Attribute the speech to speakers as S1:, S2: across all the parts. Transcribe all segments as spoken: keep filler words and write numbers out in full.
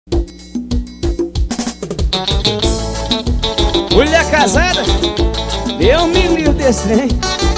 S1: Mulher casada, Deus me livre desse trem.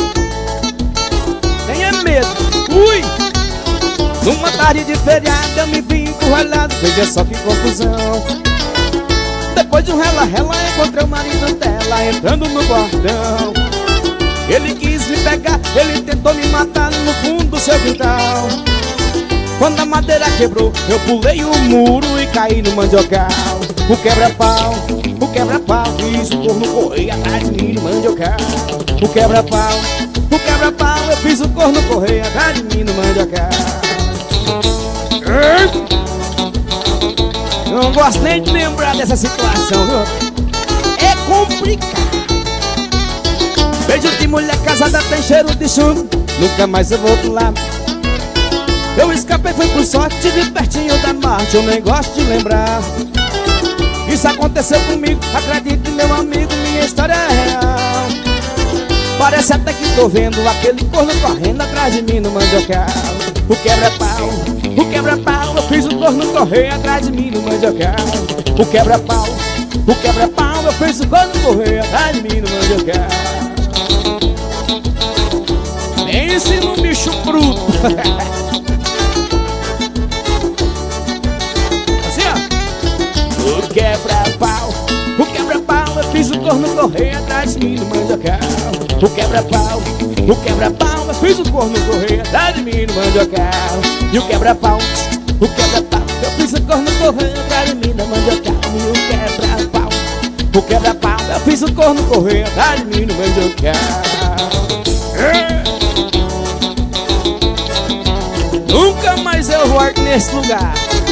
S1: Tenha medo, ui. Numa tarde de feriado eu me vi encurralado, veja só que confusão. Depois de um rela-rela encontrei o marido dela entrando no portão. Ele quis me pegar, ele tentou me matar no fundo do seu quintal. Quando a madeira quebrou, eu pulei o muro e caí no mandiocal. O quebra-pau, o quebra-pau, fiz o corno correr atrás de mim no mandiocal. O quebra-pau, o quebra-pau, eu fiz o corno correr atrás de mim no mandiocal. Não gosto nem de lembrar dessa situação, viu? É complicado. Beijo de mulher casada tem cheiro de chumbo, nunca mais eu volto lá. Eu escapei, foi por sorte, tive pertinho da morte, eu nem gosto de lembrar. Isso aconteceu comigo, acredite meu amigo, minha história é real. Parece até que tô vendo aquele corno correndo atrás de mim no mandiocal. O quebra-pau, o quebra-pau, eu fiz o corno correr atrás de mim no mandiocal. O quebra-pau, o quebra-pau, eu fiz o corno correr atrás de mim no mandiocal. Pense num bicho bruto. O quebra-pau, o quebra-pau, eu fiz o corno correr atrás de mim no mandiocal. O quebra-pau, o quebra-pau, eu fiz o corno correr atrás de mim no mandiocal. E o quebra-pau, o quebra-pau, eu fiz o corno correr atrás de mim no mandiocal. E o quebra-pau, o quebra-pau, eu fiz o corno correr atrás de mim no mandiocal. Nunca mais eu volto nesse lugar.